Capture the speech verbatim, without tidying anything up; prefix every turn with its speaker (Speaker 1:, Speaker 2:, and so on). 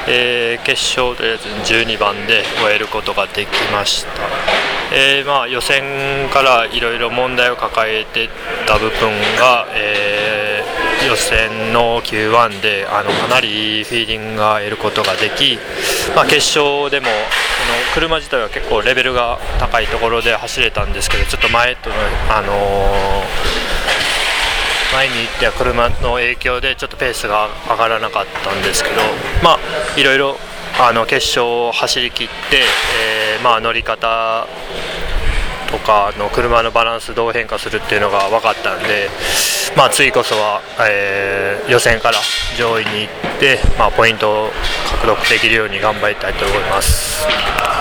Speaker 1: えー、決勝とりあえずじゅうにばんで終えることができました。えーまあ、予選からいろいろ問題を抱えてた部分が、えー、予選の キューワン であのかなりフィーリングが得ることができ、まあ、決勝でもその車自体は結構レベルが高いところで走れたんですけど、ちょっと前との、あのー前に行っては車の影響でちょっとペースが上がらなかったんですけど、まあいろいろあの決勝を走り切って、えーまあ、乗り方とかの車のバランスどう変化するっていうのが分かったんで、まあ、次こそは、えー予選から上位に行って、まあ、ポイントを獲得できるように頑張りたいと思います。